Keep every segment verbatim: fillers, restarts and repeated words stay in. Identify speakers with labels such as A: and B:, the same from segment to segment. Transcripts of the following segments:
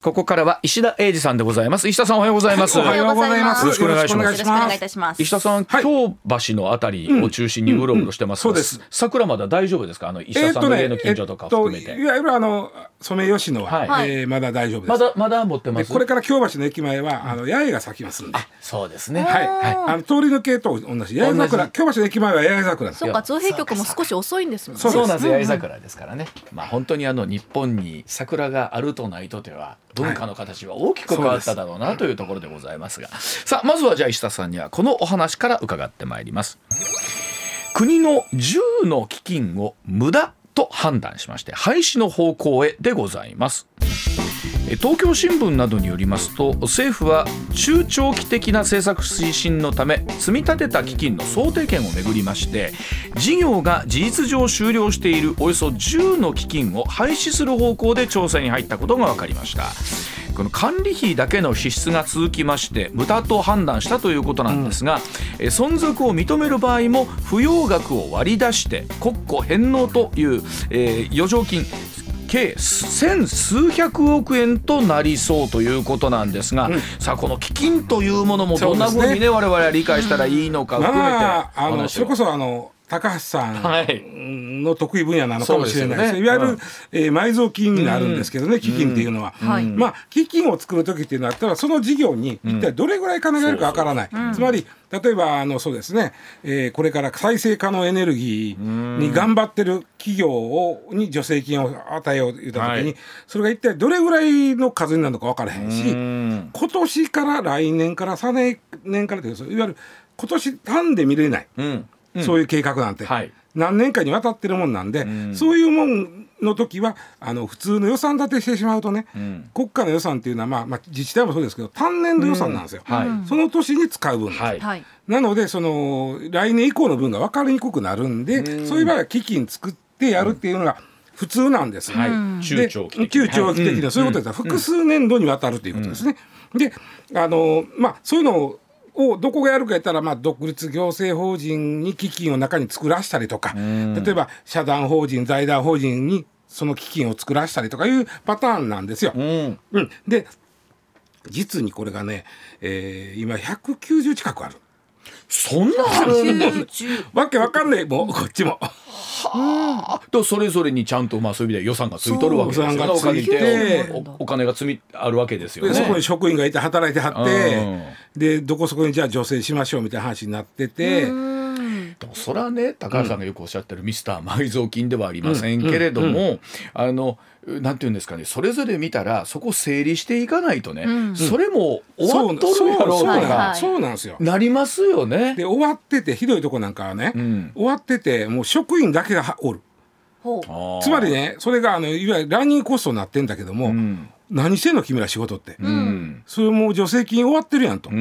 A: ここからは石田英二さんでございます。石田さんおはようございます。
B: おはようございます。
A: よろしくお願いします。
B: よろしくお願いいたします。
A: 石田さん、はい、京橋のあたりを中心にうろうろしてますが、うんうんうん、そうです。桜まだ大丈夫ですか？あの石田さんの家の近所とか含めて、えーっとねえっと、い
B: わゆるあのソメイヨシノは、はいえー、まだ大丈夫です。
A: まだまだ持ってます。
B: これから京橋の駅前はあの八重が咲きますんで。あ、
A: そうですね。
B: はい。はい、あの通り抜けと同じ八重桜。京橋の駅前は八重桜です。
C: そうか、造幣局も少し遅いんですもんね。
A: そうなんです。八重桜ですからね。まあ本当にあの日本に桜があるとないとでは文化の形は大きく変わっただろうなというところでございますが、さあまずはじゃあ石田さんにはこのお話から伺ってまいります。国のじゅうの基金を無駄と判断しまして廃止の方向へでございます。東京新聞などによりますと、政府は中長期的な政策推進のため積み立てた基金の想定権をめぐりまして、事業が事実上終了しているおよそじゅうの基金を廃止する方向で調整に入ったことが分かりました。この管理費だけの支出が続きまして無駄と判断したということなんですが、うん、存続を認める場合も不要額を割り出して国庫返納という、えー、余剰金計千数百億円となりそうということなんですが、うん、さあこの基金というものもどんなふうにね我々は理解したらいいのか含めて、
B: まあ、あのそれこそあの高橋さんの得意分野なのかもしれないです、はい、いわゆる、うんえー、埋蔵金になるんですけどね、うん、基金っていうのは、うん、まあ基金を作る時っていうのはあったらその事業に一体どれぐらい金がいるかわからない、うん、つまり例えばあのそうですね、えー、これから再生可能エネルギーに頑張ってる企業をに助成金を与えようと言った時に、はい、それが一体どれぐらいの数になるのか分からへんし、ん今年から来年からさんねんからといういわゆる今年単で見れない、うんうん、そういう計画なんて、はい、何年かにわたってるもんなんで、うん、そういうもんの時はあの普通の予算立てしてしまうとね、うん、国家の予算っていうのは、まあまあ、自治体もそうですけど単年度予算なんですよ、うんはい、その年に使う分、はい、なのでその来年以降の分が分かりにくくなるんで、うん、そういう場合は基金作ってやるっていうのが普通なんです、うんはい、
A: 中長期的
B: 中長期的な、はい、そういうことです、うん、複数年度にわたるということですね、うん、であの、まあ、そういうのををどこがやるかやったら、まあ、独立行政法人に基金を中に作らせたりとか、例えば社団法人財団法人にその基金を作らせたりとかいうパターンなんですよ、うんうん、で実にこれがね、えー、今ひゃくきゅうじゅう近くある。
A: そんなあるんだ
B: わけわかんないもうこっちも
A: はあ、とそれぞれにちゃんとまあそういう意味で予算がついとるわけですよね。お金で お, お金が積みあるわけですよね。
B: でそこに職員がいて働いてはってでどこそこにじゃあ助成しましょうみたいな話になってて、
A: でもそれはね高橋さんがよくおっしゃってるミスター埋蔵金ではありませんけれども、うんうんうん、あのなんていうんですかね、それぞれ見たらそこ整理していかないとね、うん、それも終わっとるやろうとか
B: そうなんですよ
A: なりますよね。
B: で終わっててひどいとこなんかはね、うん、終わっててもう職員だけがおる。つまりねそれがあのいわゆるランニングコストになってんだけども、うん何してんの君ら仕事って、うん、それもう助成金終わってるやんと、うん、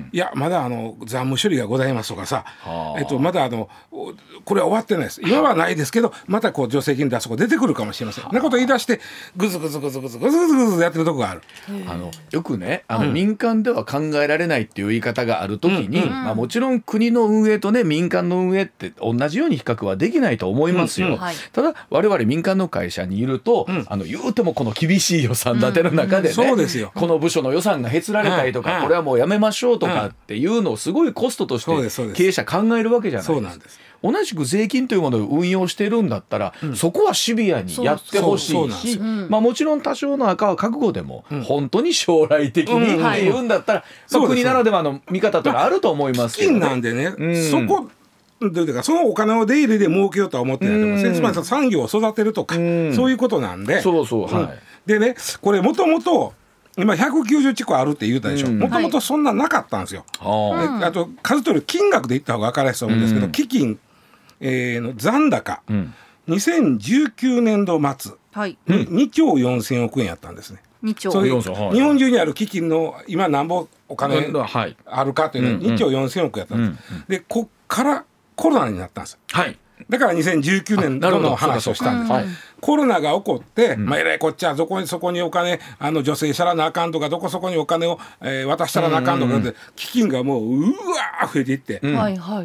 B: いやまだあの残務処理がございますとかさ、えっと、まだあのこれは終わってないです今はないですけどまたこう助成金出すとこ出てくるかもしれませんなこと言い出してグズグズグズグズグズグズグズやってるとこがある。
A: あのよくねあの、うん、民間では考えられないっていう言い方があるときに、うんうんまあ、もちろん国の運営とね民間の運営って同じように比較はできないと思いますよ、うんうんはい、ただ我々民間の会社にいると、うん、あの言うてもこの厳しい予算立ての中でね、
B: そうですよ
A: この部署の予算がへつられたりとか、うん、これはもうやめましょうとかっていうのをすごいコストとして経営者考えるわけじゃないですか。そうなんです。同じく税金というものを運用しているんだったら、うん、そこはシビアにやってほしいし、まあ、もちろん多少の赤は覚悟でも、うん、本当に将来的にっていうんだったら、うんまあ、国ならではの見方というのはあると思いますけどね、
B: まあ、基金なんでね、うん、そこというかそのお金を出入りで儲けようとは思ってないと思います。つまり産業を育てるとか、うん、そういうことなんで
A: そうそう、はいうん、
B: でねこれもともと今ひゃくきゅうじゅう近くあるって言うたでしょ。もともとそんななかったんですよ、はい、あと数取る金額で言った方が分かりやすいと思うんですけど、うん、基金、えー、の残高、うん、にせんじゅうきゅうねんど末ににちょうよんせんおくえんやったんですね。
C: にちょう
B: そういう日本中にある基金の今何ぼお金あるかというのはにちょうよんせんおくやったんです、うんうん、でこっからコロナになったんです、はい、だからにせんじゅうきゅうねん度の話をしたんです、はい、コロナが起こって、うんまあ、えらいこっちはどこにそこにお金あの助成したらなあかんとかどこそこにお金を、えー、渡したらなあかんとかで、うんうん、基金がもううわー増えていって、うん、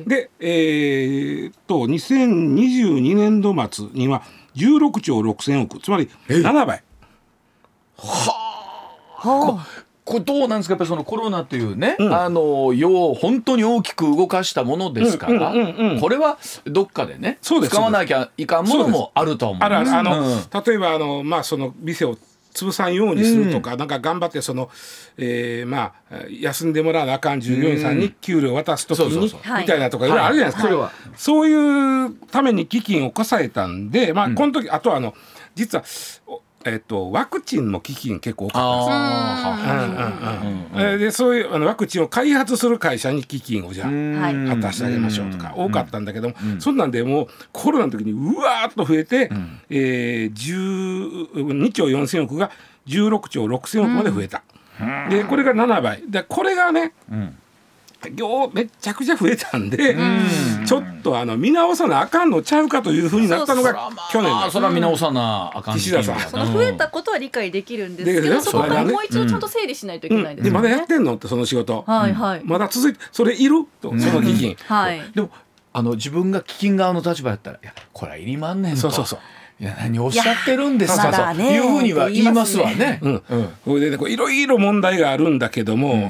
B: で、えー、っとにせんにじゅうにねんど末にはじゅうろくちょうろくせんおくつまりななばい
A: は
C: は
A: あこれどうなんですか。やっぱりそのコロナというね、
B: うん、
A: あの世を本当に大きく動かしたものですから、
B: うんうんうんうん、
A: これはどっかでね
B: そうです
A: 使わなきゃいかんものもあると思うんです。
B: あるあるあの、
A: うん、
B: 例えばあの、まあ、その店を潰さんようにするとか、うん、なんか頑張ってその、えーまあ、休んでもらわなあかん従業員さんに給料を渡すときに、うん、みたいなとかいろいろあるじゃないですか、はいはい、そういうために基金をこさえたんで、まあ、この時、うん、あとはあの実はえっと、ワクチンの基金結構多かったんです。でそういうあのワクチンを開発する会社に基金をじゃあ果たしてあげましょうとか多かったんだけども、うん、そんなんでもうコロナの時にうわーっと増えて、うん、えー、じゅうにちょうよんせんおくがじゅうろくちょうろくせんおくまで増えた、うん、でこれがななばいでこれがね、うん、業めっちゃくちゃ増えたんで、うん、ちょっとあの見直さなあかんのちゃうかというふうになったのが去年
A: のそれは見直さなあかん
B: 岸田さん。
C: その増えたことは理解できるんですけど、そこからもう一度ちゃんと整理しないといけないですよね。
B: でまだやってんのってその仕事、
C: はいはい、
B: まだ続いてそれいると、うん、その基金、
C: はい、
A: でもあの自分が基金側の立場やったらいやこれはいりまんねんと。
B: そうそうそう
A: いや何をおっしゃってるんですかと、
C: ね、
A: いうふうには言いますわね。
B: これでねいろいろ問題があるんだけども、うん、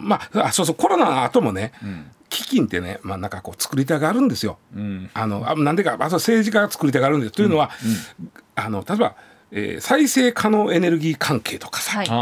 B: まああそうそうコロナの後もね、うん、基金ってね、まあ、なんかこう作りたがるんですよ。うん、あのあなんでかあ政治家が作りたがるんです、というのは、うんうん、あの例えば、えー、再生可能エネルギー関係とかさ、はい、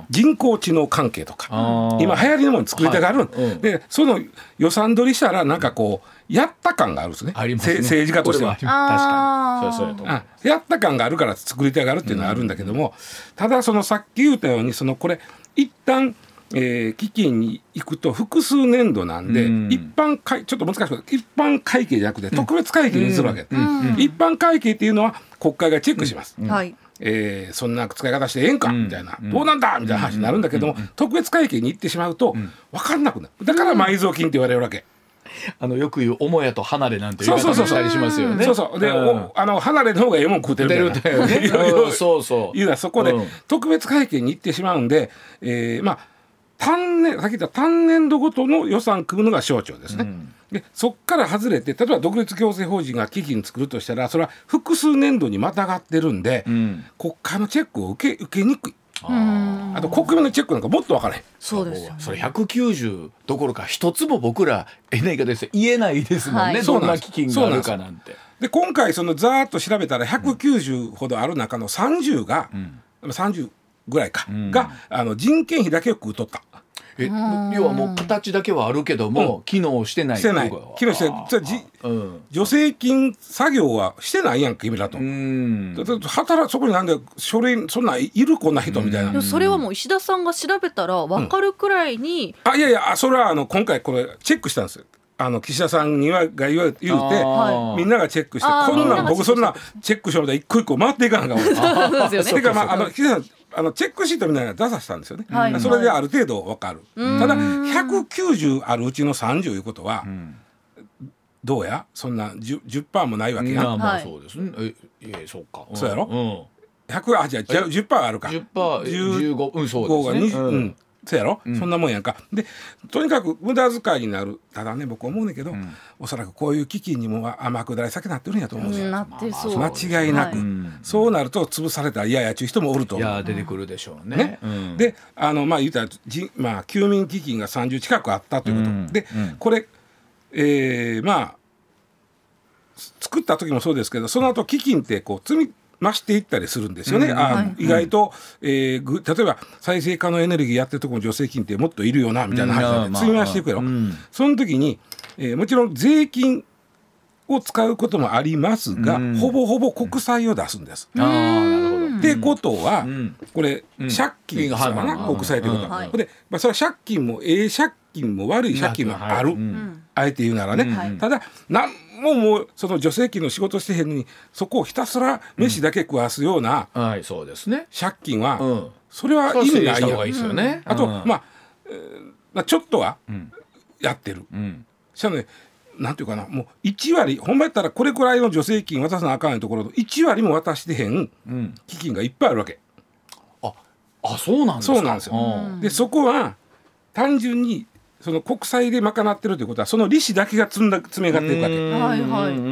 B: 人工知能関係とか今流行りのもの作りたがる、はいうん、でその予算取りしたらなんかこうやった感があるんですね。
A: ありますね。
B: 政治家としては。
A: 確かに。そうそうやと思う。
B: やった感があるから作りたがるっていうのはあるんだけども、うん、ただそのさっき言ったようにそのこれ一旦、えー、基金に行くと複数年度なんで、うん、一般会ちょっと難しくて一般会計じゃなくて特別会計にするわけ、うんうん、一般会計っていうのは国会がチェックします。うんうんえー、そんな使い方してええんか、うん、みたいな、うん、どうなんだみたいな話になるんだけども、うん、特別会計に行ってしまうと、うん、分かんなくなる。だから埋蔵金って言われるわけ。
A: あのよく言う母屋と離れなんて言い方もしたりしますよね。
B: そうそうで、うん、あの離れの方がええもん食うてるみたいなね。そうそういうのはそこで、うん、特別会計に行ってしまうんで、えー、まあ単年さっき言った単年度ごとの予算組むのが省庁ですね。うん、でそっから外れて例えば独立行政法人が基金作るとしたらそれは複数年度にまたがってるんで、うん、国会のチェックを受け受けにくい。あ, あと国民のチェックなんかもっと分からへん。
C: そうですよね。
A: それひゃくきゅうじゅうどころか一つも僕らえないかです言えないですもんね、はい、どんな基金があるかなんて。
B: で今回そのざーっと調べたらひゃくきゅうじゅうほどある中のさんじゅうが、うん、さんじゅうぐらいか、うん、があの人件費だけを食うとった。
A: え要はもう形だけはあるけども、うん、機能してない
B: してない機能してじ、うん、助成金作業はしてないやんか君らと。うん働そこになんで書類そんないるこんな人みたいな。
C: それはもう石田さんが調べたら分かるくらいに、
B: うん、あいやいやそれはあの今回これチェックしたんですよ。あの岸田さんにはが言うてみんながチェックしてこんなん僕そんなチェックしようと一個一個回っていかなかった。てかまああの岸田さんあのチェックシートみたいなの出させたんですよね、はい、それである程度分かる。ただひゃくきゅうじゅうあるうちのさんじゅういうことは、うん、どうやそんな じゅっパーセント もないわけやん。
A: まあそうですね。ええそうか、
B: うん、そうやろ、うん、ひゃくあじゃあ じゅっパーセント あるか
A: じゅっパーセント じゅうご、うん、そうですね、
B: にじゅう、うん、そうやろ、うん、そんなもんやんか。でとにかく無駄遣いになる。ただね僕思うねんけど、うん、おそらくこういう基金にも天下り先なってるんやと思うんですよ。
C: なってそう、
B: 間違いなく、はい、そうなると潰されたら嫌やちゅう人もおると思う。
A: いや出てくるでしょうね。ね、うん、
B: であのまあ言ったらじ、まあ、休眠基金がさんじゅう近くあったということ、うん、で、うん、これ、えー、まあ作った時もそうですけどその後基金ってこう積み増していったりするんですよね、うん、あ、はい、意外と、えー、ぐ例えば再生可能エネルギーやってるところの助成金ってもっといるよなみたいな話で積み増していくやろ、うん、その時に、えー、もちろん税金を使うこともありますが、うん、ほぼほぼ国債を出すんです、うん、あなるほど。ってことは、うん、これ、うん、借金ですからな、うん、国債ということは、うんはい、で、まあ、それは借金もええ借金も悪い借金もある、はいうん、あえて言うならね、うん、ただなんもうもうその助成金の仕事してへんのにそこをひたすら飯だけ食わすような借金は、うん、それは意味ないやん、
A: ですよね、
B: あと、うん、まあ、えー、ちょっとはやってる、うん、しかもねなんていうかなもういち割ほんまやったらこれくらいの助成金渡さなあかんところのいち割も渡してへん基金がいっぱいあるわけ、
A: うん、あ, あそうなんですか。
B: そうなんですよ、うん、でそこは単純にその国債で賄ってるということはその利子だけが積んだ積み上がっていくわけ。はいはい。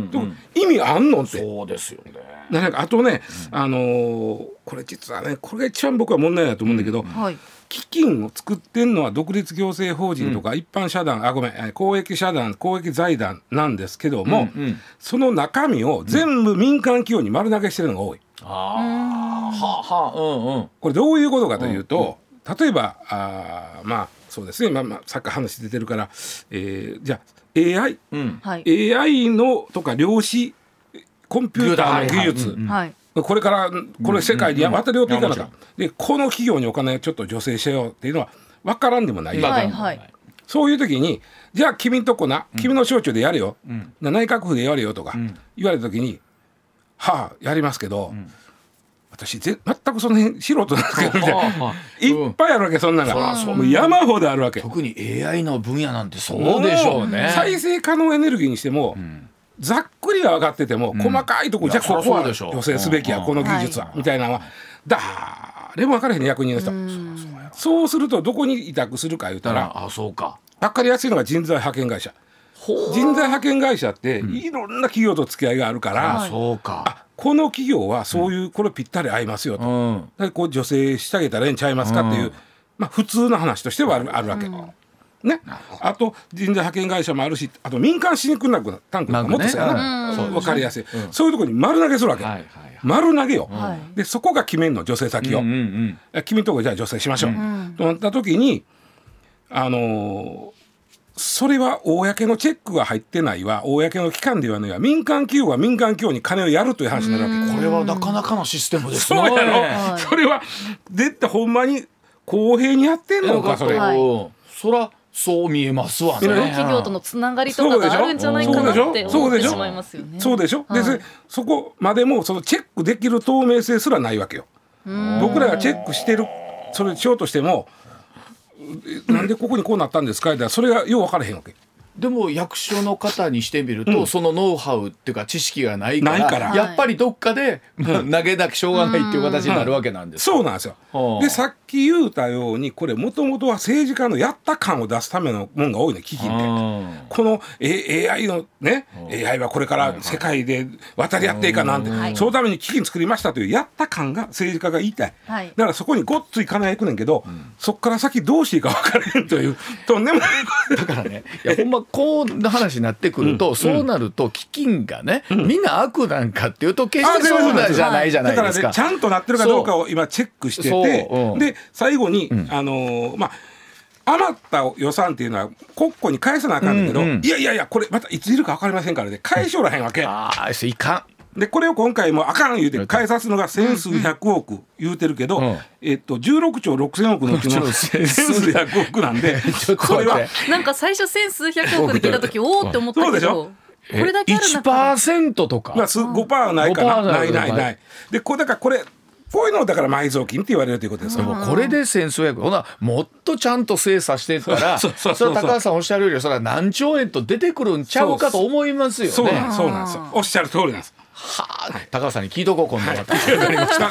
B: うん、意味あんのって。
A: そうですよね。
B: なんかあとね、うん、あのー、これ実はねこれが一番僕は問題だと思うんだけど、うんはい、基金を作ってんのは独立行政法人とか一般社団、うん、あごめん公益社団公益財団なんですけども、うんうん、その中身を全部民間企業に丸投げしてるのが多い、うん、あはは、うんうん、これどういうことかというと、うんうん、例えばあまあそうですね、まあまあ、さっき話出てるから、えー、じゃあ エーアイ、うん、エーアイ のとか量子コンピューターの技術、はいはいうん、これからこれ世界に渡り寄っていかなかった、うんうん、でこの企業にお金をちょっと助成しようっていうのは分からんでもない、はいはい、そういう時にじゃあ君んとこな、うん、君の省庁でやれよ、うん、内閣府でやれよとか言われた時に、うん、はあやりますけど、うん、私ぜ全くその辺素人なんですけどみたいないっぱいあるわけそんなのが、うん、もう山ほどあるわけ。
A: 特に エーアイ の分野なんてそうでしょうね。
B: 再生可能エネルギーにしても、うんざっくりは分かってても、うん、細かいところじゃあここは助成すべきや、うん、この技術は、はい、みたいなのは誰も分からへんね役人の人。うんそうするとどこに委託するか言うたら、
A: ああそうか
B: 分かりやすいのが人材派遣会社。人材派遣会社っていろんな企業と付き合いがあるから、うん、そうかあこの企業はそういうこれぴったり合いますよと、うん、だこう助成してあげたらええんちゃいますかっていう、うんまあ、普通の話としてはある、あるわけ、うんね、あと人材派遣会社もあるしあと民間シンクタンクがもっとそうやな、ね、分かりやすい、うん、そういうところに丸投げするわけ、はいはいはい、丸投げよ、はい、でそこが決めんの助成先を、うんうんうん、君のところじゃあ助成しましょう、うん、となった時にあのー、それは公のチェックが入ってないわ公の機関で言わないわ民間企業は民間企業に金をやるという話になるわけ。
A: これはなかなかのシステムですね。
B: そうやろ、はい、それは絶対ほんまに公平にやってんのかそれ、はい、
A: そらそう見えますわね。
C: 企業とのつながりとかがあるんじゃないかなって思ってしまいますよね。
B: そうでしょ。で、はい、そこまでもそのチェックできる透明性すらないわけよ。僕らがチェックしてるそれしようとしてもなんでここにこうなったんですかってそれがよう分からへんわけ。
A: でも役所の方にしてみると、うん、そのノウハウっていうか知識がないから、ないからやっぱりどっかで、はい、投げなきゃしょうがないっていう形になるわけなんです、
B: うん、そうなんですよ。でさっき言うたようにこれもともとは政治家のやった感を出すためのもんが多いね基金ってこの エーアイ のね エーアイ はこれから世界で渡り合っていかなんて、はい、そのために基金作りましたというやった感が政治家が言いたい、はい、だからそこにごっつい金いくねんけど、うん、そっから先どうしていいか分からへんというとんでもない
A: だからねいやほんまこんな話になってくると、うん、そうなると基金がね、うん、みんな悪なんかっていうと決してそうなんじゃないじゃないですか。
B: だからねちゃんとなってるかどうかを今チェックしてて、うん、で最後に、うん、あのー、まあ余った予算っていうのは国庫に返さなあかんだけど、うんうん、いやいやいやこれまたいついるか分かりませんからね返しおらへんわけ、うん、
A: ああいかん
B: でこれを今回もあかん言うて返さすのが千数百億言うてるけど、うん、えっとじゅうろくちょうろくせんおくのうちの千数百億なんで
C: これはなんか最初千数百億で聞いた時おおって思ったけどこれだけある中
A: いちパーセント とか、
B: まあ、ごパーセント はないかなないないないでこれだからこれこういうのをだから埋蔵金って言われるということです。
A: でもこれで千数百億ほなもっとちゃんと精査してったらそれは高橋さんおっしゃるよりそれは何兆円と出てくるんちゃうかと思いますよね。
B: そうなんそうなんですよおっしゃる通りなんです。
A: はあ、高橋さんに聞いとこう今度また、
B: はい、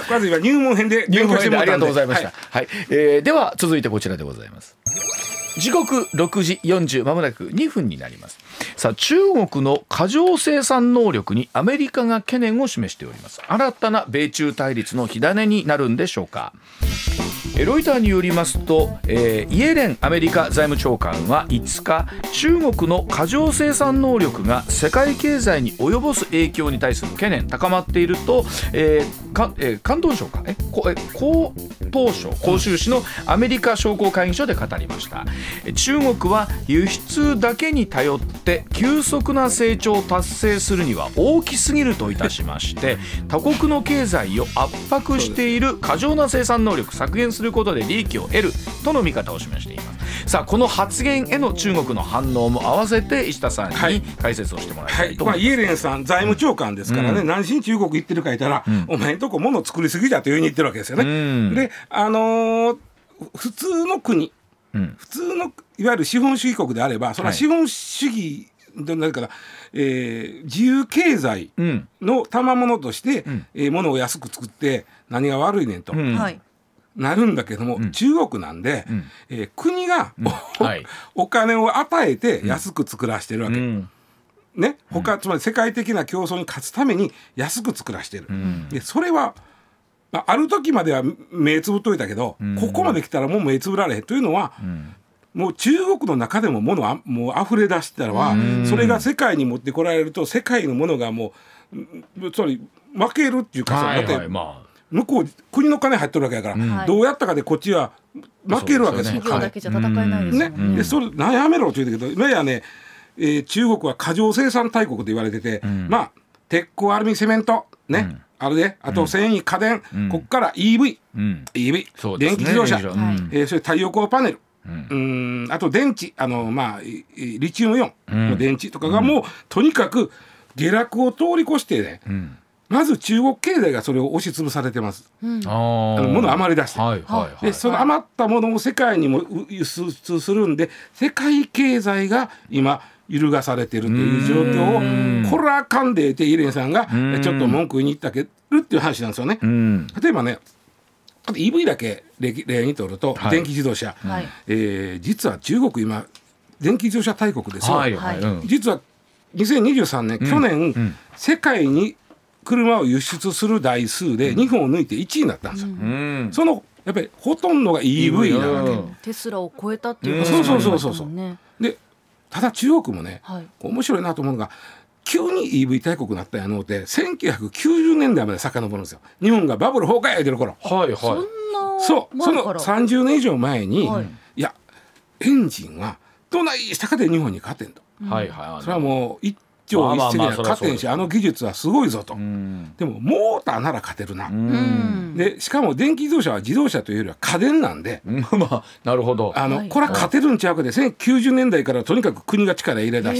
B: まず今入門編で
A: 入門編でありがとうございました、はいはいえー、では続いてこちらでございます。時刻ろくじよんじゅうまもなくにふんになります。さあ中国の過剰生産能力にアメリカが懸念を示しております。新たな米中対立の火種になるんでしょうか。ロイターによりますと、えー、イエレンアメリカ財務長官はいつか中国の過剰生産能力が世界経済に及ぼす影響に対する懸念高まっていると、えーかえー、広東省かえこえ広東省広州市のアメリカ商工会議所で語りました。中国は輸出だけに頼って急速な成長を達成するには大きすぎるといたしまして他国の経済を圧迫している過剰な生産能力削減することで利益を得るとの見方を示しています。さあこの発言への中国の反応も合わせて石田さんに解説をしてもらいたいと思います、
B: はいはいまあ、イエレンさん財務長官ですからね、うん、何しに中国行ってるか言ったら、うん、お前んとこ物作りすぎだというふうに言ってるわけですよね、うん、であのー、普通の国、うん、普通のいわゆる資本主義国であればそれは資本主義どうなるかな、えー、自由経済の賜物として、うんえー、物を安く作って何が悪いねんと、うん、なるんだけども、うん、中国なんで、うんえー、国が、うんはい、お金を与えて安く作らせてるわけ、うん、 ね、他つまり世界的な競争に勝つために安く作らしてる、うん、でそれは、まあ、ある時までは目つぶっといたけど、うん、ここまで来たらもう目つぶられへんというのは、うん、もう中国の中でも物はもう溢れ出したらは、うん、それが世界に持ってこられると世界のものがもうつまり負けるっていうか、はいはい、だってまあ向こう国の金入ってるわけだから、うん、どうやったかでこっちは負けるわけですよ。
C: 企業だけじゃ戦えないですよね。
B: ね、でそれ何やめろって言うけど今やね、えー、中国は過剰生産大国と言われてて、うん、まあ鉄鋼アルミセメントね、うん、あれであと繊維家電、うん、こっから、イーブイ、うん、イーブイ、ね、電気自動車、うん、えー、それ太陽光パネル、うん、うんあと電池あの、まあ、リチウムイオンの電池とかがもう、うん、とにかく下落を通り越してね、うんまず中国経済がそれを押しつぶされてます、うん、あの物余り出して、はいはいはい、でその余ったものを世界にも輸出するんで世界経済が今揺るがされてるという状況をこれはあかんでってイレンさんがちょっと文句言いに行ったけるっていう話なんですよね。例えばね イーブイ だけ例にとると、はい、電気自動車、はいえー、実は中国今電気自動車大国ですよ、はいはいうん、実はにせんにじゅうさんねん、うん、去年、うん、世界に車を輸出する台数で日本を抜いていちいになったんですよ、うん、そのやっぱりほとんどが イーブイ なわけ、うん、
C: テスラを超えたっていう
B: ことですね、うん、そうそうそうそう、ね、でただ中国もね、はい、面白いなと思うのが急に イーブイ 大国になったんやのってせんきゅうひゃくきゅうじゅうねんだいまで遡るんですよ。日本がバブル崩壊やってる頃、はいはい、そんなそうそのさんじゅうねん以上前に、はい、いやエンジンはどないしたかで日本に勝てんと、うん、はいはい、それはもう一朝一夕には勝てんし、あの技術はすごいぞと、うん、でもモーターなら勝てるな、うん、でしかも電気自動車は自動車というよりは家電なんで、
A: うん、まあなるほど、
B: あのこれは勝てるんちゃうかでせんきゅうじゅうねんだいからとにかく国が力入れ出して、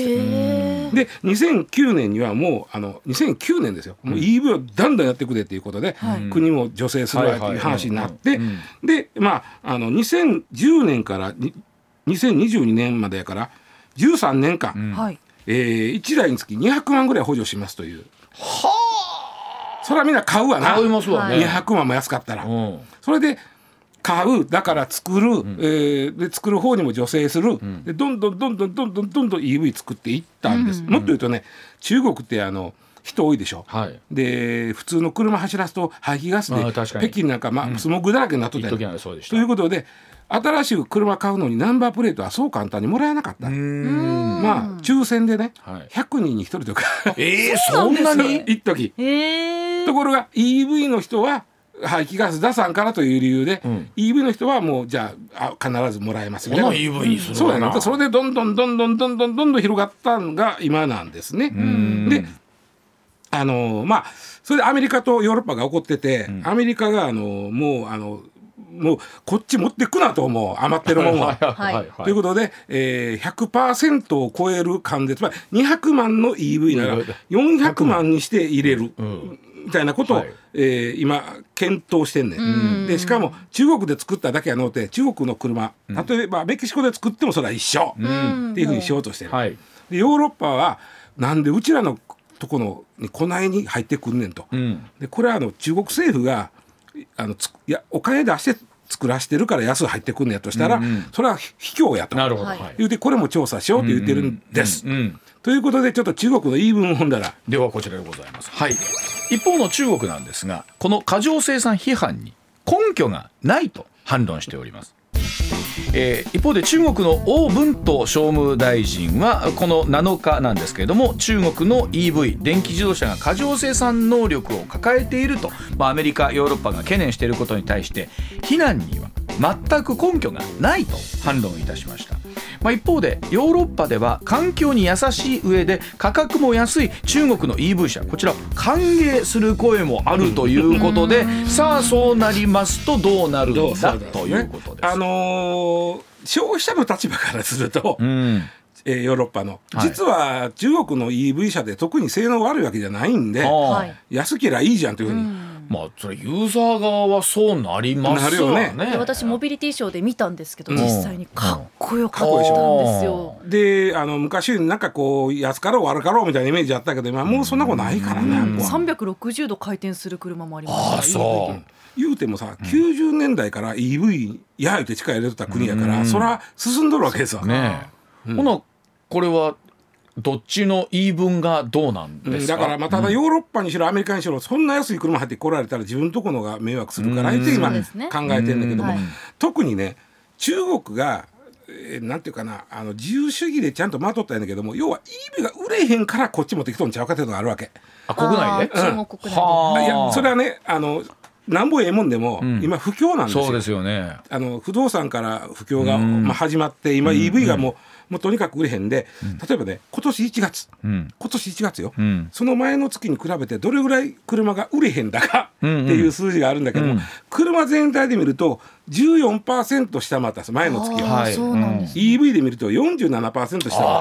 B: でにせんきゅうねんにはもうあのにせんきゅうねんですよ、もう イーブイ をだんだんやってくれということで、うん、国も助成するわという話になって、でまああのにせんじゅうねんからにせんにじゅうにねんまでやからじゅうさんねんかん、うん、えー、いちだいにつきにひゃくまんぐらい補助しますという。はあ、それはみんな買うわな。買いますわね。にひゃくまんも安かったら、うん、それで買う、だから作る、うん、えー、で作る方にも助成する、うん、でどんどんどんどんどんどんどんどん イーブイ 作っていったんです、うんうん、もっと言うとね中国ってあの人多いでしょ、はい、で普通の車走らすと排気ガスで北京なんか、まあ、スモッグだらけになっとったよ、うん、ということで新しく車買うのにナンバープレートはそう簡単にもらえなかった。うーん、まあ抽選でね、はい、ひゃくにんにひとりとか
A: えー、そんなに
B: 一時、えー、ところが イーブイ の人は排気ガス出さんからという理由で、うん、イーブイ の人はもうじゃあ必ずもらえますみたいな。 イーブイ にするのかな。そうやね。それでどんどんどんどんどんどんどんどん広がったのが今なんですね。であのまあそれでアメリカとヨーロッパが起こってて、うん、アメリカがあのもうあのもうこっち持ってくなと思う余ってるもんは、はいはい、ということで、えー、ひゃくパーセント を超える関税つまりにひゃくまんの イーブイ ならよんひゃくまんにして入れる、うん、みたいなことを、はい、えー、今検討してんねん。でしかも中国で作っただけやのうて中国の車例えばメキシコで作ってもそれは一緒、うん、っていうふうにしようとしてる、はい、でヨーロッパはなんでうちらのとこのにこないに入ってくんねんと、うん、でこれはあの中国政府があのついやお金出して作らしてるから安く入ってくんのやとしたら、うんうん、それは卑怯やとなるほど、言うてこれも調査しようと言ってるんです、うんうんうん、ということでちょっと中国の言い分を読んだら
A: ではこちらでございます、はい、一方の中国なんですがこの過剰生産批判に根拠がないと反論しております。えー、一方で中国の王文涛商務大臣はこのなのかなんですけれども中国の イーブイ 電気自動車が過剰生産能力を抱えていると、まあ、アメリカヨーロッパが懸念していることに対して非難には全く根拠がないと反論いたしました。まあ、一方でヨーロッパでは環境に優しい上で価格も安い中国の イーブイ 車こちらを歓迎する声もあるということでさあそうなりますとどうなるんだということです。
B: あのー、消費者の立場からすると、うんえー、ヨーロッパの実は中国の イーブイ 車で特に性能悪いわけじゃないんで、はい、安けりゃいいじゃんというふうに、うん
A: まあ、それユーザー側はそうなりますよね。
C: で私モビリティショーで見たんですけど、うん、実際にかっこよかったんですよ。
B: であの昔なんかこう安かろう悪かろうみたいなイメージあったけど今もうそんなことないからね、
C: うん、さんびゃくろくじゅうど回転する車もありますから。あそう
B: 言うてもさ、うん、きゅうじゅうねんだいから イーブイ や言うて力入れてた国やから、うん、そら進んどるわけですよ
A: ね、うん、ほなこれはどっちの言い分がどうなんですか。
B: だからまあただヨーロッパにしろアメリカにしろそんな安い車入って来られたら自分とこのが迷惑するからって今考えてるんだけども、特にね中国がえー、なんていうかなあの自由主義でちゃんとまとったんだけども、要は イーブイ が売れへんからこっち持ってきとんちゃうかっていうのがあるわけ。
A: あ国内で、
C: 中国国内で、
B: いやそれはねあのなんぼええもんでも、うん、今不況なんですよ。
A: そうですよね。
B: あの不動産から不況が、まあ、始まって今 イーブイ がもう、うん、もうとにかく売れへんで、うん、例えばね今年いちがつ、うん、今年いちがつよ、うん、その前の月に比べてどれぐらい車が売れへんだかっていう数字があるんだけども、うんうん、車全体で見ると じゅうよんパーセント 下回ったんです前の月は、はい、そうなんですね、イーブイ で見ると よんじゅうななパーセント 下回った。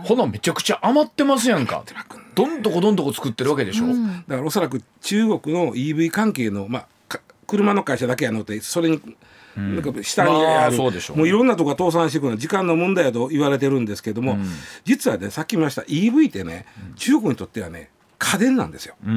A: ほなめちゃくちゃ余ってますやんか。どんどこどんどこ作ってるわけでしょ、うん、
B: だからおそらく中国の イーブイ 関係の、まあ、車の会社だけやのってそれに、うん、なんか下にある、まあ、そうでしょうね、もういろんなとこが倒産していくのは時間の問題だと言われてるんですけども、うん、実はねさっき言いました イーブイ ってね、うん、中国にとってはね家電なんですよ、うん、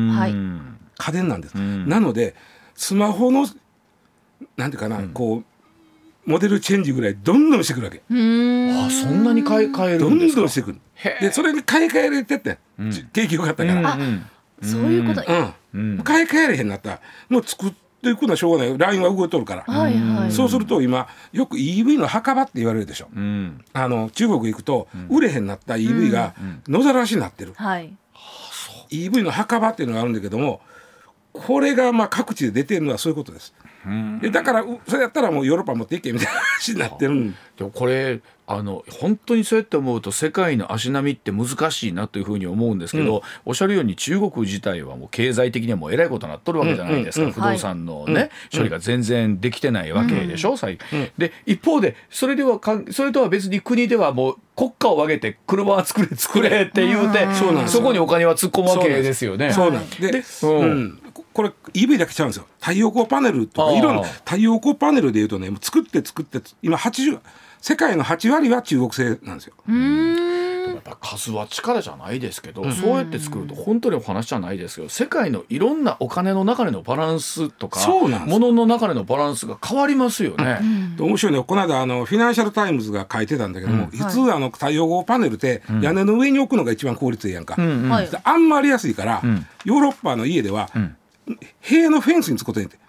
B: 家電なんです、うん、なのでスマホのなんていうかな、うん、こうモデルチェンジぐらいどんどんしてくるわけ。
A: うーん、あ、そんなに買い替えるんですか。
B: どんどんしてくる。でそれに買い替えれてて、うん、景気良かったから、
C: うんうん、あ、そういうこと、
B: うんうん、買い替えれへんなったらもう作っていくのはしょうがない。ラインは動いとるから、はいはい、そうすると今よく イーブイ の墓場って言われるでしょ、うん、あの中国行くと、うん、売れへんなった イーブイ が野ざらしになってる、うんはい、イーブイ の墓場っていうのがあるんだけども、これがまあ各地で出てるのはそういうことです。でだからそれやったらもうヨーロッパ持っていけみたいな話になってるん
A: でもこれあの本当にそうやって思うと世界の足並みって難しいなというふうに思うんですけど、うん、おっしゃるように中国自体はもう経済的にはもうえらいことになっとるわけじゃないですか、うんうんうん、不動産の、ねはい、処理が全然できてないわけでしょ、うんうん、で一方でそれではかそれとは別に国ではもう国家を挙げて車は作れ作れって言うて、うん、そこにお金は突っ込むわけですよね。
B: そうなんです。で、で、うんうんこれ イーブイ だけちゃうんですよ。太陽光パネルとかいろんな太陽光パネルでいうとねもう作って作って今はちじゅう世界のはち割は中国製なんですよ。う
A: ーんやっぱ数は力じゃないですけど、うん、そうやって作ると本当にお話じゃないですけど世界のいろんなお金の中でのバランスとか物の中でのバランスが変わりますよね。
B: うん、面白いね。この間あのフィナンシャルタイムズが書いてたんだけども、うん、普通あの太陽光パネルって屋根の上に置くのが一番効率いいやんか、うんうん、あんまり安いから、うん、ヨーロッパの家では、うん塀のフェンスにつくことにて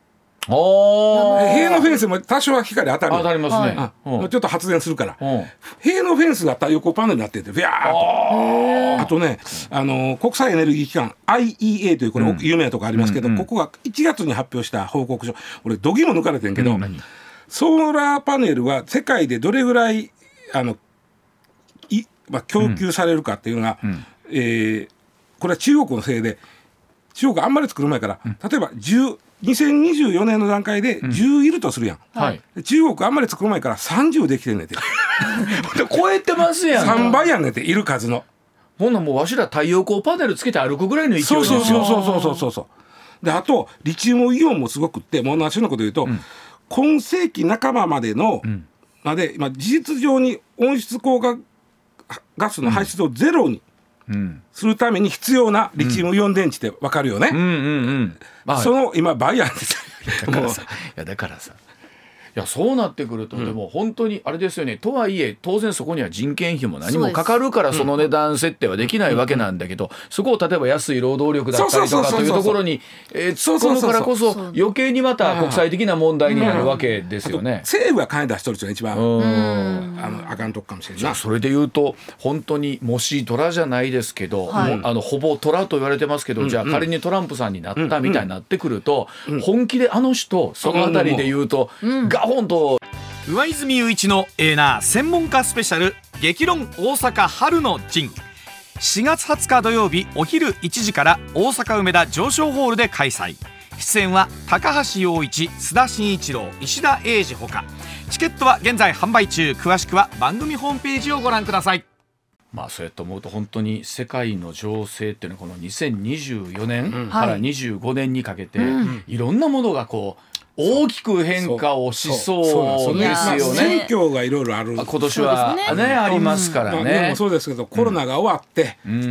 B: 塀のフェンスも多少は光当たる
A: 当たりますね、
B: うん、ちょっと発電するから塀のフェンスが太陽光パネルになっててビャーっとあとねあの国際エネルギー機関 アイイーエー というこれ有名なとこありますけど、うんうん、ここがいちがつに発表した報告書俺どぎも抜かれてんけど、うん、ソーラーパネルは世界でどれぐらいあのい、まあ、供給されるかっていうのが、うんえー、これは中国のせいで中国あんまり作る前から、うん、例えばじゅうにせんにじゅうよねんの段階でじゅういるとするやん、うんはい、中国あんまり作る前からさんじゅうできてんねんて
A: 超えてますやん
B: さんばいやんねんている数の。
A: ほんなもうわしら太陽光パネルつけて歩くぐらいの勢いですよ。
B: そうそうそうそうそうそうであとリチウムイオンもすごくってもう同じようなこと言うと、うん、今世紀半ばまでの、うん、まで、まあ、事実上に温室効果ガスの排出をゼロに、うんうん、するために必要なリチウムイオン電池って分かるよね、うんうんうんうんまあ、その今倍あるんです
A: よ。だからさいやだからさいやそうなってくると、うん、でも本当にあれですよね。とはいえ当然そこには人件費も何もかかるからその値段設定はできないわけなんだけど、うん、そこを例えば安い労働力だったりとかというところに突っ込むからこそ余計にまた国際的な問題になるわけですよね、うんうん、
B: 政府が金出しとる人が一番うんあのあかんとこかもしれない。
A: じゃあそれで言うと本当にもしトラじゃないですけど、はい、もうあのほぼトラと言われてますけど、うんうん、じゃあ仮にトランプさんになったみたいになってくると、うんうん、本気であの人そのあたりで言うと、うん、ガホンと
D: 上泉雄一のエーナー専門家スペシャル激論大阪春の陣しがつはつか土曜日お昼いちじから大阪梅田上昇ホールで開催。出演は高橋陽一、須田慎一郎、石田英二ほか。チケットは現在販売中。詳しくは番組ホームページをご覧ください。
A: まあそうやって思うと本当に世界の情勢っていうのはこのにせんにじゅうよねんからにじゅうごねんにかけていろんなものがこう大きく変化をしそうですよね。
B: 選挙がいろいろある
A: 今年は ね, ねありますからね、
B: うんまあ、でもそうですけどコロナが終わって、うんまあ、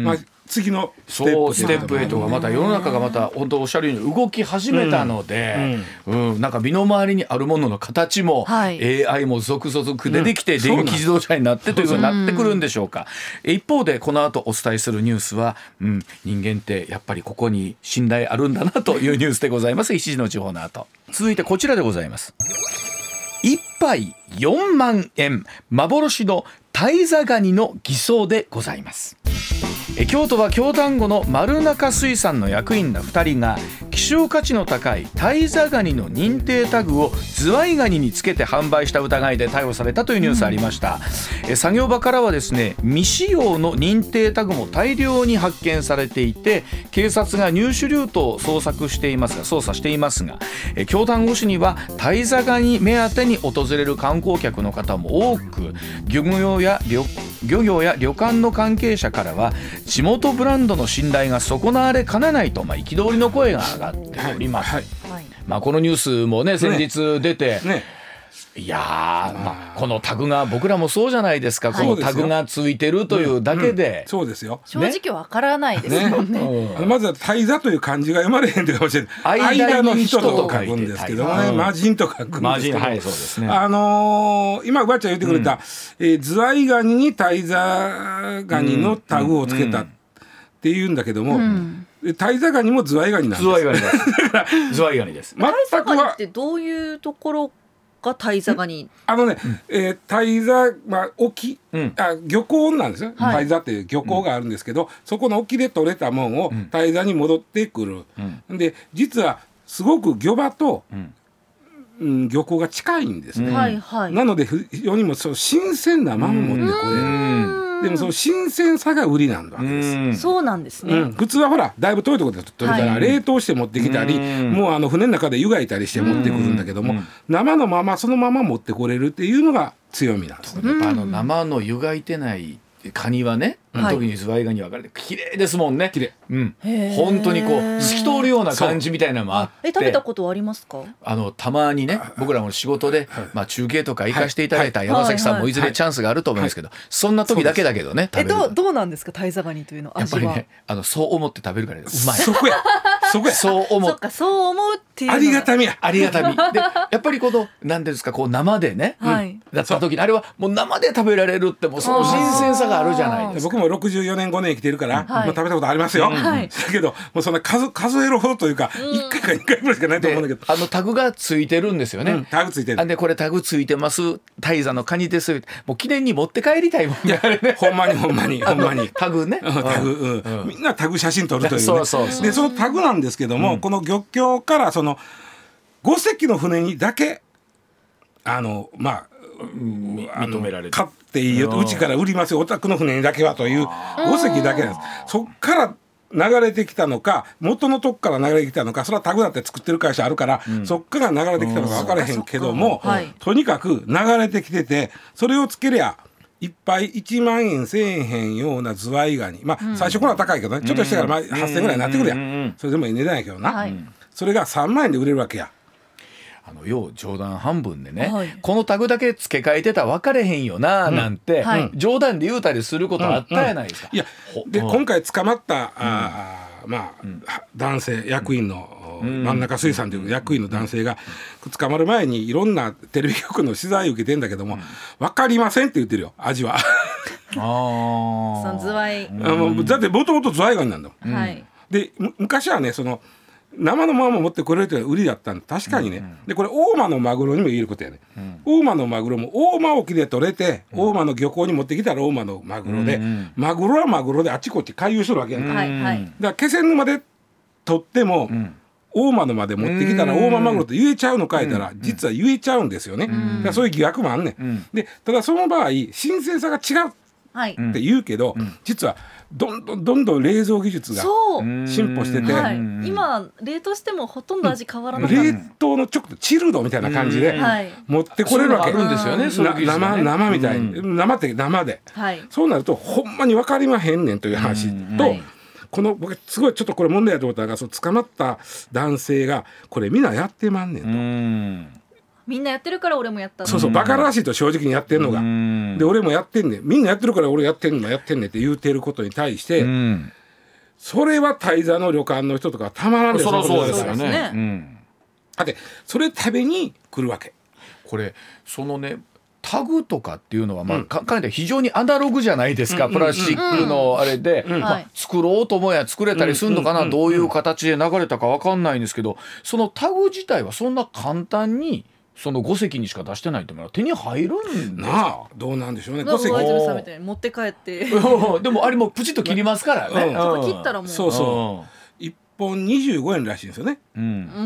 B: 次のステップ
A: そうステップへとかまた世の中がまた本当おっしゃるように動き始めたので、うんうん、なんか身の回りにあるものの形も、はい、エーアイ も続々出てきて電気自動車になってというふうになってくるんでしょうか。うん、一方でこの後お伝えするニュースは、うん、人間ってやっぱりここに信頼あるんだなというニュースでございます。いちじの地方の後続いてこちらでございます。いっぱいよんまんえん幻のタイザガニの偽装でございます。京都は京丹後の丸中水産の役員らふたりが希少価値の高いタイザガニの認定タグをズワイガニにつけて販売した疑いで逮捕されたというニュースありました。うん、作業場からはですね未使用の認定タグも大量に発見されていて、警察が入手ルートを捜索していますが捜査していますが、京丹後市にはタイザガニ目当てに訪れる観光客の方も多く、漁業や旅漁業や旅館の関係者からは地元ブランドの信頼が損なわれかねないと、まあ、憤りの声が上がっております。はいはい、まあ、このニュースもね先日出て、ねね、いやー、まあ、このタグが僕らもそうじゃないですか、はい、このタグがついてるというだけで、うんうん、
B: そうですよ、
C: 正直わからないですよね。
B: ねうん、まずはタイザという漢字が読まれへんというかもしれない。間の人と書くんですけどね、うん、マジンと書くんですけど、マジン、はい、そうですね。あのー、今ばあちゃん言ってくれた、うん、えー、ズワイガニにタイザガニのタグをつけたっていうんだけども、うんうん、タイザガニもズワイガニなんです。ズワイガニです。ズワイガニです。
C: タイザガニってどういうところがタイザガニ？
B: あのね、うん、えー、タイザ、まあ、沖、うん、あ漁港なんですよ、はい、タイザっていう漁港があるんですけど、うん、そこの沖で取れたものをタイザに戻ってくる、うん、で実はすごく漁場と、うんうん、漁港が近いんですね、はいはい、なので非常にもそう新鮮なまま持ってこれる。でもその新鮮さが売りなんだわけです。
C: うん、そうなんですね、うん、
B: 普通はほらだいぶ遠いところで取るから、はい、冷凍して持ってきたり、もうあの船の中で湯がいたりして持ってくるんだけども、生のままそのまま持ってこれるっていうのが強みなんです。
A: やっぱあの生の湯がいてないカニはね、はい、特にズワイガニは分かれて綺麗ですもんね。綺麗、うん、本当にこう透き通るような感じみたいなのもあって、
C: え食べたことはありますか？
A: あのたまにね僕らも仕事で、はい、まあ、中継とか行かせていただいた山崎さんもいずれチャンスがあると思うんですけど、はいはい、そんな時だけだけどね、食べる。
C: え ど, どうなんですかタイザガニというの味は？
A: やっぱりねあのそう思って食べるからうまい。
B: そこやそこや
A: そう思う。
C: そっかそう思うっていうの
B: ありがたみや
A: ありがたみでやっぱりこの何ですかこう生でね、はい、だった時にあれはもう生で食べられるってもうその新鮮さがあるじゃないですか。
B: 僕もろくじゅうよねんごねん生きてるから、はい、まあ、食べたことありますよ、はい、だけどもうそんな 数, 数えるほどというか、うん、いっかいかにかいぐらいしかないと思うんだけど、
A: あのタグがついてるんですよね、うん、
B: タグついてる。
A: でこれタグついてますタイザのカニですもう記念に持って帰りたいもんね。
B: ほんまにほんまにほんまに
A: タグね、
B: うん、タグ、うんうん、みんなタグ写真撮るというね。そうそうそう。でそのタグなんですけども、うん、この漁協からそのご隻の船にだけあのまあ
A: 認められる
B: 買っていいよと、うちから売りますよお宅の船にだけはというご隻だけなんです。そっから流れてきたのか元のとこから流れてきたのか、それはタグだって作ってる会社あるから、うん、そっから流れてきたのか分からへんけども、はい、とにかく流れてきててそれをつけりゃいっぱいいちまんえんせえへんようなズワイガニ、まあ、うん、最初から高いけどね、ちょっとしてからまあはっせんえんぐらいになってくるやん、うん、それでもいい値段やけどな、はい、それがさんまんえんで売れるわけや。
A: あのよう冗談半分でね、はい、このタグだけ付け替えてたら分かれへんよななんて、うんはい、冗談で言うたりすることあったやないですか、
B: うんうん、いやで、うん、今回捕まった、うん、あまあ、うん、男性役員の、うん、真ん中水産という役員の男性が捕まる前にいろんなテレビ局の取材を受けてんだけども、うん、分かりませんって言ってるよ味は。あ
C: そのズワイ、
B: うん、だってもともとズワイガニなんだもん、
C: はい、
B: で昔はねその生のまま持ってこれるというのは売りだったんで確かにね、うんうん、でこれ大間のマグロにも言えることやね、うん、大間のマグロも大間沖で取れて、うん、大間の漁港に持ってきたら大間のマグロで、うんうん、マグロはマグロであっちこっち回遊してるわけやんか、うんうん、だから気仙沼で取っても、うん、大間のまで持ってきたら大間マグロと言えちゃうのかいたら、うん、実は言えちゃうんですよね、うん、だからそういう疑惑もあんねん、うん、でただその場合新鮮さが違うって言うけど、うん、実はどんどんどんどん冷蔵技術が進歩してて、
C: はい、今冷凍してもほとんど味変わらない、
B: 冷凍のちょっとチルドみたいな感じで持ってこれるわけ、
A: あるんですよね、
B: 生生みたいに、うん、生って生で、はい、そうなるとほんまに分かりまへんねんという話と、はい、この僕すごいちょっとこれ問題だと思ったのがその捕まった男性がこれみんなやってまんねんと、うん、
C: みんなやってるから俺もやったの。
B: そうそうバカらしいと正直にやってんのが、で俺もやってんねんみんなやってるから俺やってんのやってんねんって言うてることに対して、 それは滞在の旅館の人とかたまらんですよ。
A: そりゃそうですよね、うん、
B: だってそれ食べに来るわけ。
A: これそのねタグとかっていうのは、まあ、かかなり非常にアナログじゃないですか、うん、プラスチックのあれで、うんまあ、作ろうともや作れたりするのかな、うん、どういう形で流れたか分かんないんですけど、そのタグ自体はそんな簡単にそのご席にしか出してないと思う手に入るんですか。
B: なあどうなんでしょうね。
C: ご席みたいに持って帰って
A: でもあれもプチッと切りますからね、
C: うん、切ったらもう
B: そうそういっぽんにじゅうごえんらしいんですよね、
C: うん、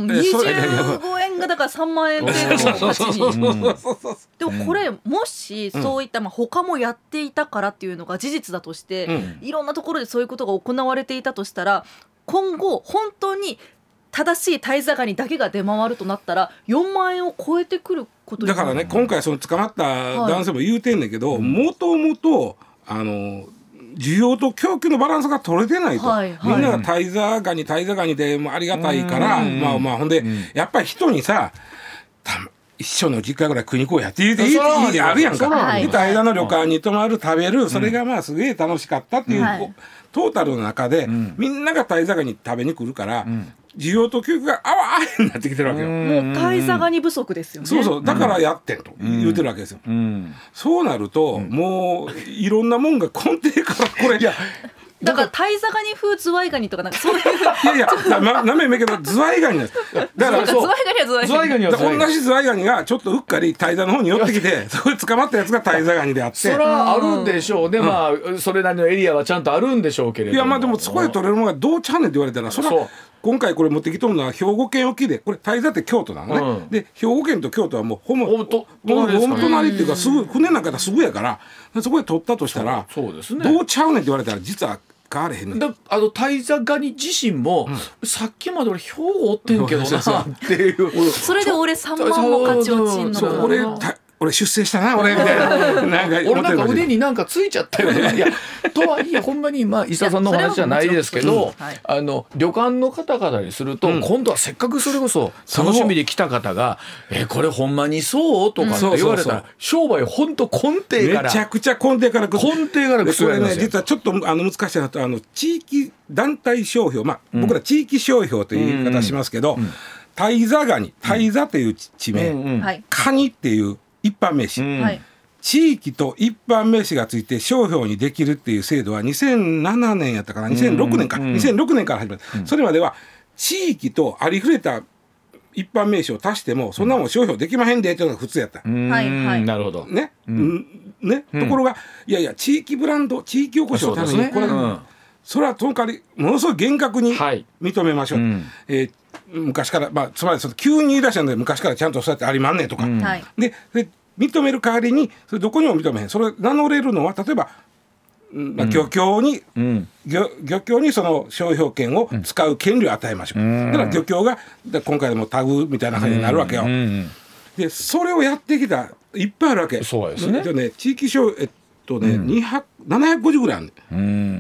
C: にじゅうごえんがだからさんまんえん程度の価値に。でもこれもしそういった、まあ、他もやっていたからっていうのが事実だとして、うん、いろんなところでそういうことが行われていたとしたら、今後本当に正しいタイザガニだけが出回るとなったらよんまんえんを超えてくることになる。
B: だからね今回その捕まった男性も言うてんねんけど、もともとあの需要と供給のバランスが取れてないと、はいはい、みんながタイザガニタイザガニでもありがたいから、まあまあほんで、うん、やっぱり人にさ一生のじゅっかいぐらい食いに行こうやって言うていいあるやんか、はい、で間の旅館に泊まる食べる、それがまあすげえ楽しかったっていう、はい、トータルの中で、うん、みんながタイザガニ食べに来るから、うん需要と供給があわあになってきてるわけよ。
C: もうタイザガニ不足ですよね。
B: そうそうだからやってんと言うてるわけですよ、うん、そうなると、うん、もういろんなもんが根底からこれいや
C: だからタイザガニ風ズワイガニとかなんかそういう
B: いやいやななめめけどズワイガニなんです。だから
C: そうズワイガニはズワイガニガニ
B: は同じズワイガニがちょっとうっかりタイザの方に寄ってきてそこで捕まったやつがタイザガニであって、
A: それはあるんでしょうね、うん、まあそれなりのエリアはちゃんとあるんでしょうけれども、
B: いやまあでもそこで取れるものがどうちゃうねんって言われたらそれは今回これ持ってきとるのは兵庫県沖で、これタイザって京都なのね、うん、で兵庫県と京都はもうほぼほぼ隣っていうかすぐ船の中ですぐやからそこで取ったとしたら
A: そうです、ね、
B: どうちゃうねんって言われたら実は変われへんねん。
A: だあのタイザガニ自身も、うん、さっきまで俺兵庫おってんけどなっていう
C: それで俺さんまんも価値落ちんのかな。
B: 俺俺出世したな俺みたいななんか
A: 俺なんか腕になんかついちゃったよねいやとはいえほんまにまあ伊佐さんのお話じゃないですけど、はい、あの旅館の方々にすると、うん、今度はせっかくそれこそ楽しみで来た方がえこれほんまにそうとかって言われたら、うん、商売ほんと根底から
B: めちゃくちゃ根底から
A: 根底から
B: くすこれね実はちょっとあの難しいなとあの地域団体商標、まあ、うん、僕ら地域商標という言い方しますけど、うんうん、タイザガニタイザという地名、うんうん、カニっていう一般名詞、うん、地域と一般名詞がついて商標にできるっていう制度はにせんななねんやったかなにせんろくねんか、うん、にせんろくねんから始まった、うん、それまでは地域とありふれた一般名詞を足してもそんなもん商標できまへんでっていうのが普通やった、
A: うん、なるほど
B: ね、うんね、ところがいやいや地域ブランド地域おこしのためにこれ、うん、それはその代わりものすごい厳格に認めましょう、はい、うんえー昔から、まあ、つまりその急に言い出したんで昔からちゃんとそうやってありまんねんとか、うん、で, で認める代わりにそれどこにも認めへんそれ名乗れるのは例えば、まあ、漁協に、うん、漁, 漁協にその商標権を使う権利を与えましょう、うん、だから漁協が今回でもタグみたいな感じになるわけよ、うんうん、でそれをやってきたいっぱいあるわけ。
A: そうですね。
B: でね地域商えっとね、うん、にひゃく ななひゃくごじゅうぐらいあるね、うん、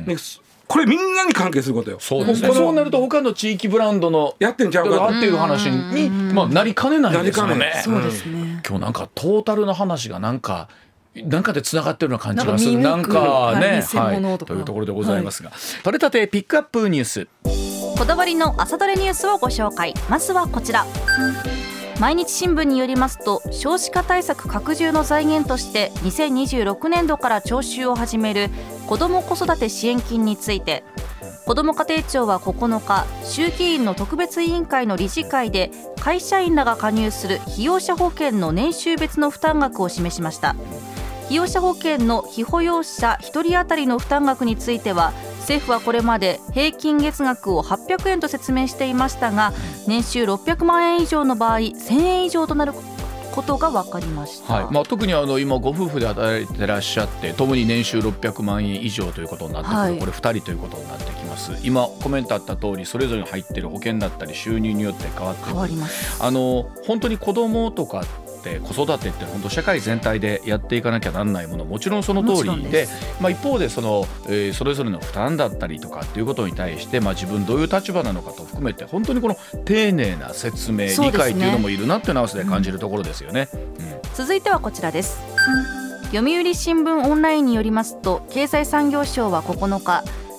B: でこれみんなに関係することよ。
A: そうですね。そうなると他の地域ブランドの
B: やってんちゃうか
A: っていう話に、まあ、なりかねないですよね。
C: そうですね。
A: 今日なんかトータルの話がなんかなんかでつながってるような感じがする。なんかね、はい、というところでございますが、はい、取れたてピックアップニュース、
E: こだわりの朝どれニュースをご紹介。まずはこちら。毎日新聞によりますと、少子化対策拡充の財源としてにせんにじゅうろくねんどから徴収を始める子ども子育て支援金について、子ども家庭庁はここのか衆議院の特別委員会の理事会で会社員らが加入する被用者保険の年収別の負担額を示しました。被用者保険の被保養者ひとり当たりの負担額については、政府はこれまで平均月額をはっぴゃくえんと説明していましたが、年収ろっぴゃくまんえん以上の場合せんえん以上となることが分かりました。
A: はい、まあ、特にあの今ご夫婦で働いてらっしゃってともに年収ろっぴゃくまんえん以上ということになってくる、はい、これふたりということになってきます。今コメントあった通りそれぞれに入っている保険だったり収入によって変わってくる。
C: 変わります。
A: あの本当に子供とか子育てって本当社会全体でやっていかなきゃなんないものもちろんその通り で, で、まあ、一方でその、えー、それぞれの負担だったりとかっていうことに対して、まあ、自分どういう立場なのかと含めて本当にこの丁寧な説明、理解っていうのもいるなっていうのは合わせて感じるところですよね、うんうん、
E: 続いてはこちらです。読売新聞オンラインによりますと、経済産業省はここのか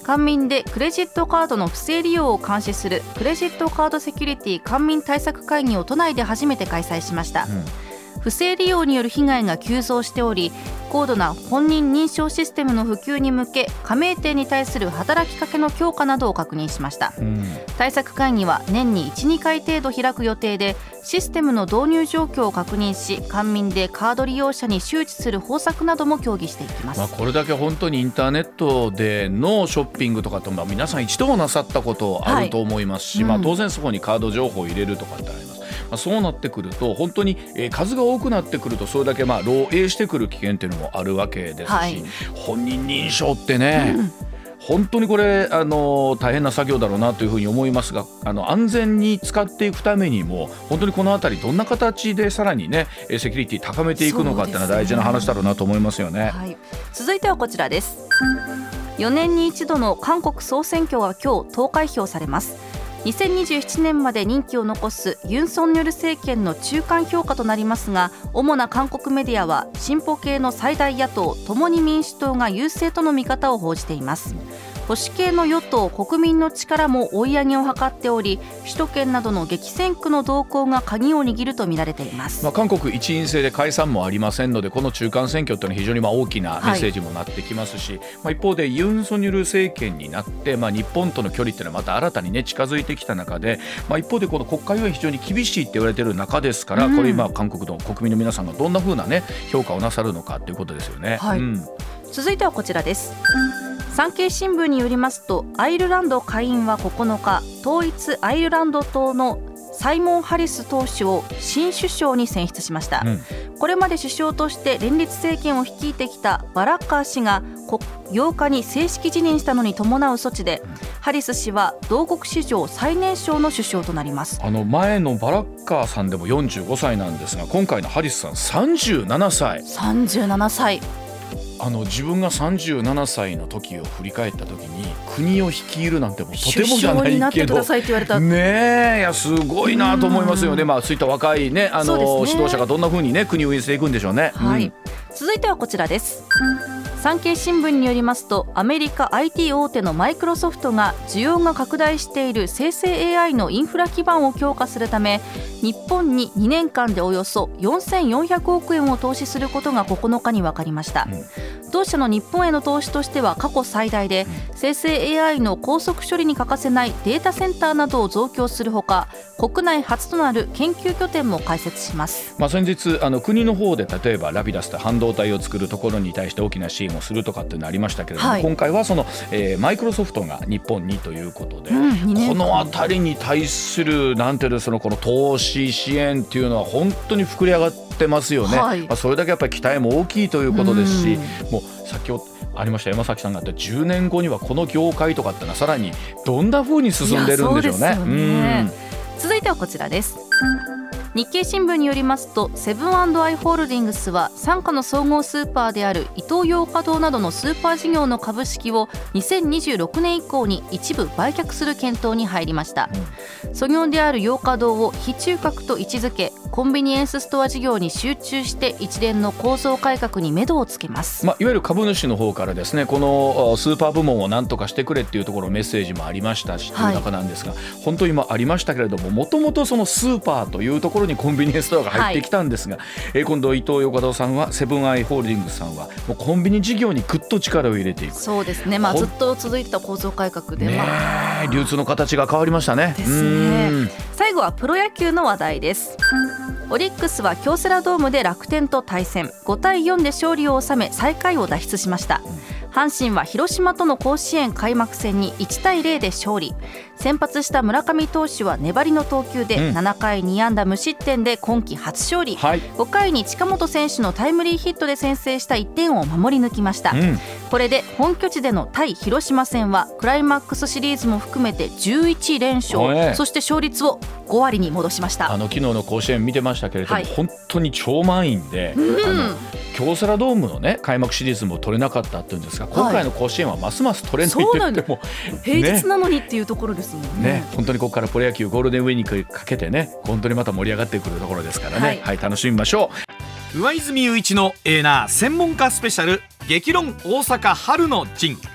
E: 官民でクレジットカードの不正利用を監視するクレジットカードセキュリティ官民対策会議を都内で初めて開催しました、うん、不正利用による被害が急増しており、高度な本人認証システムの普及に向け加盟店に対する働きかけの強化などを確認しました、うん、対策会議は年に いちにかい程度開く予定で、システムの導入状況を確認し、官民でカード利用者に周知する方策なども協議していきます、
A: まあ、これだけ本当にインターネットでのショッピングとかと、まあ、皆さん一度もなさったことあると思いますし、はい、まあ、当然そこにカード情報を入れるとかってあります。まあ、そうなってくると本当に、えー、数が多くなってくるとそれだけまあ漏洩してくる危険っていうのもあるわけですし、はい、本人認証ってね、うん、本当にこれあの大変な作業だろうなというふうに思いますが、あの安全に使っていくためにも本当にこのあたりどんな形でさらにねセキュリティ高めていくのかっていうのは大事な話だろうなと思いますよね。
E: はい、続いてはこちらです。よねんに一度の韓国総選挙が今日投開票されます。にせんにじゅうななねんまで任期を残すユン・ソンニョル政権の中間評価となりますが、主な韓国メディアは進歩系の最大野党共に民主党が優勢との見方を報じています。保守系の与党国民の力も追い上げを図っており、首都圏などの激戦区の動向が鍵を握ると見られています。
A: まあ、韓国一院制で解散もありませんので、この中間選挙というのは非常にまあ大きなメッセージもなってきますし、はい、まあ、一方でユン・ソンニョル政権になって、まあ、日本との距離というのはまた新たに、ね、近づいてきた中で、まあ、一方でこの国会は非常に厳しいって言われている中ですから、うん、これ今韓国の国民の皆さんがどんな風な、ね、評価をなさるのかということですよね。
E: はい、うん、続いてはこちらです。産経新聞によりますと、アイルランド下院はここのか、統一アイルランド党のサイモン・ハリス党首を新首相に選出しました、うん、これまで首相として連立政権を率いてきたバラッカー氏がようかに正式辞任したのに伴う措置で、うん、ハリス氏は同国史上最年少の首相となります。
A: あの前のバラッカーさんでもよんじゅうごさいなんですが、今回のハリスさんさんじゅうななさい。
E: さんじゅうななさい。
A: あの自分がさんじゅうななさいの時を振り返った時に、国を率いるなんてもうとてもじゃないけど、
E: 首相になってくださいって言われた
A: ねえ、いやすごいなと思いますよね。まあ、そういった若い、ね、あの、ね、指導者がどんな風に、ね、国を運営していくんでしょうね。
E: はい、
A: うん、
E: 続いてはこちらです。産経新聞によりますと、アメリカ アイティー 大手のマイクロソフトが需要が拡大している生成 エーアイ のインフラ基盤を強化するため、日本ににねんかんでおよそよんせんよんひゃくおくえんを投資することがここのかに分かりました、うん、同社の日本への投資としては過去最大で、うん、生成 エーアイ の高速処理に欠かせないデータセンターなどを増強するほか、国内初となる研究拠点も開設します。
A: まあ、先日あの国の方で例えばラピダスと半導体を作るところに対して大きな支援をするとかっていうのありましたけれども、はい、今回はその、えー、マイクロソフトが日本にということで、うん、このあたりに対するなんていうの、そのこの投資支援っていうのは本当に膨れ上がってますよね。はい、まあ、それだけやっぱり期待も大きいということですし、うん、もう先ほどありました山崎さんが言ったじゅうねんごにはこの業界とかってのはさらにどんな風に進んでるんでしょうね。
E: いや、そうですよね。うん、続いてはこちらです。日経新聞によりますと、セブン&アイ・ホールディングスは傘下の総合スーパーであるイトーヨーカドーなどのスーパー事業の株式をにせんにじゅうろくねん以降に一部売却する検討に入りました、うん、創業であるヨーカドーを非中核と位置づけ、コンビニエンスストア事業に集中して一連の構造改革に目処をつけます。
A: まあ、いわゆる株主の方からですね、このスーパー部門を何とかしてくれっていうところメッセージもありましたし、はい、という中なんですが、本当に今ありましたけれども、もともとそのスーパーというところにコンビニエンスストアが入ってきたんですが、はい、えー、今度伊東洋華堂さんはセブンアイ・ホールディングスさんはもうコンビニ事業にぐっと力を入れていく。
E: そうですね、まあ、ずっと続いてた構造改革で、
A: ね、
E: ま
A: あ、流通の形が変わりましたね。
E: ですね。最後はプロ野球の話題です。オリックスは京セラドームで楽天と対戦、ごたいよんで勝利を収め最下位を脱出しました。阪神は広島との甲子園開幕戦にいちたいゼロで勝利。先発した村上投手は粘りの投球でななかいにあんだ無失点で今季初勝利、はい、ごかいに近本選手のタイムリーヒットで先制したいってんを守り抜きました、うん、これで本拠地での対広島戦はクライマックスシリーズも含めてじゅういちれんしょう、そして勝率をごわりに戻しました。
A: あの昨日の甲子園見てましたけれども、はい、本当に超満員で、うん、あの京セラドームの、ね、開幕シリーズも取れなかったっていうんですが、今回の甲子園はますます取れないと言っても、
E: 平日なのにっていうところですもんね。
A: ね、本当にここからプロ野球ゴールデンウィークにかけてね、本当にまた盛り上がってくるところですからね、はいはい、楽しみましょ
D: う。上泉雄一のエーナー専門家スペシャル、激論大阪春の陣。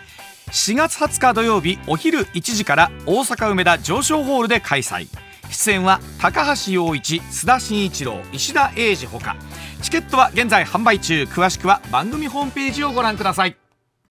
D: しがつはつか土曜日お昼いちじから大阪梅田上昇ホールで開催。出演は高橋陽一、須田慎一郎、石田英二ほか。チケットは現在販売中。詳しくは番組ホームページをご覧ください。